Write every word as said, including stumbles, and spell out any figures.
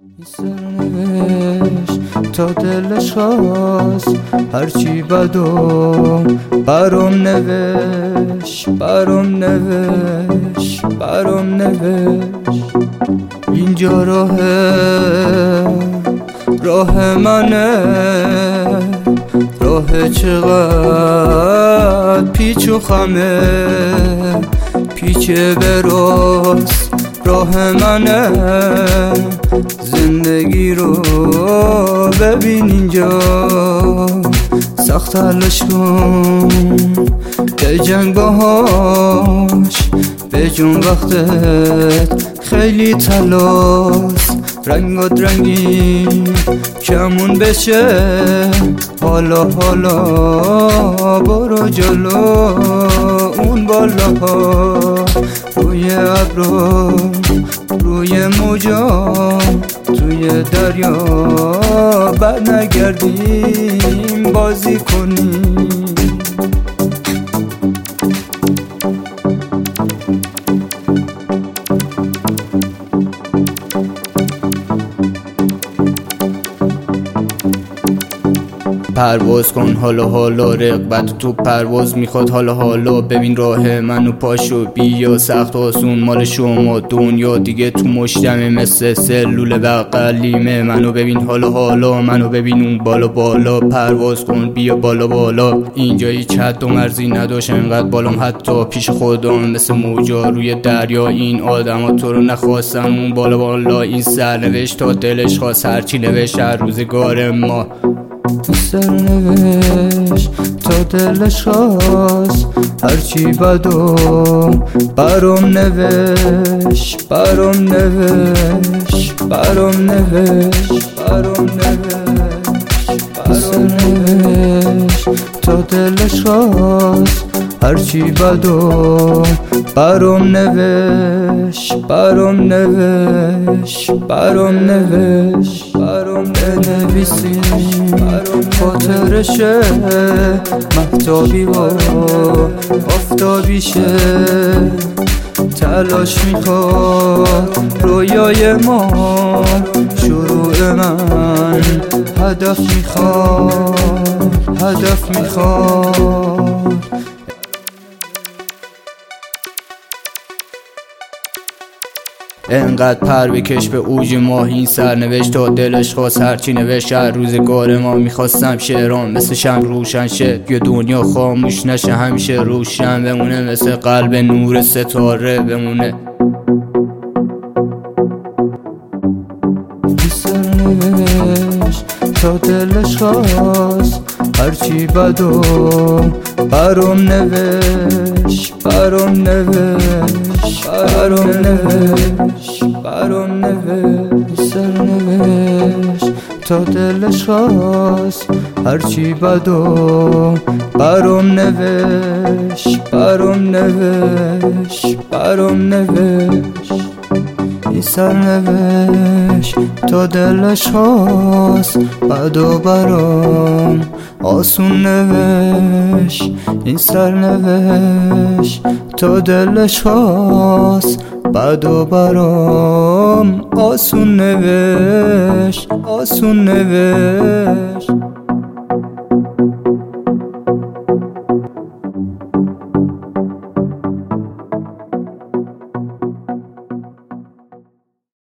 این سرنوشت تا دلش خواست هرچی بدو برام نوشت برام نوشت برام نوشت. اینجا راه راه منه، راه چقدر پیچ و خمه، پیچ به راست راه منه. زندگی رو ببین اینجا، سخت حلش کن به جنگ باهاش، به جون وقتت خیلی تلاست. رنگات رنگین کمون بشه، حالا حالا برو جلو. اون بالاها روی ابرو روی موجا توی دریا بر نگردیم بازی کنیم. پرواز کن حالا حالا، رغبت تو پرواز میخواد حالا حالا. ببین راه منو پاشو بیا، سخت آسون مال شما. دنیا دیگه تو مشتمه مثل سلول بغلیمه. منو ببین حالا حالا، منو ببین اون بالا بالا. پرواز کن بیا بالا بالا، اینجا هیچ حد و مرزی نداشت انقدر بالام حتی پیش خودم مثل موجا روی دریا. این آدما تو رو نخواستن اون بالا بالا. این سرنوشت تا دلش خواست هرچی نوشت هر روزگار ما. سرنوشت تا دلش خواست هرچی بدو برام نوشت برام نوشت برام نوشت برام نوشت. سرنوشت تا دلش خواست هرچی بدو برام نوشت برام نوشت برام نوشت برام بنویسی خاطرشه، مهتابی و آفتابیشه. تلاش میخواد رویای ما، شروع من هدف میخواد هدف میخواد. انقدر پر بکش به اوج ماه. این سرنوشت تا دلش خواست هرچی نوشت هر روزگار ما. میخواستم شعرام مثل شمع روشن شه، یه دنیا خاموش نشه همیشه روشن بمونه، مثل قلب نور ستاره بمونه. این سرنوشت تا دلش خواست هرچی بدو برام نوشت برام نوشت برام نوشت برام نوشت. سرنوشت تا دلش خواست هرچی بدو برام نوشت برام نوشت برام نوشت. این سرنوشت تا دلش خواست بدو برام آسون نوشت. این سرنوشت تا دلش خواست بدو برام آسون نوشت آسون نوشت.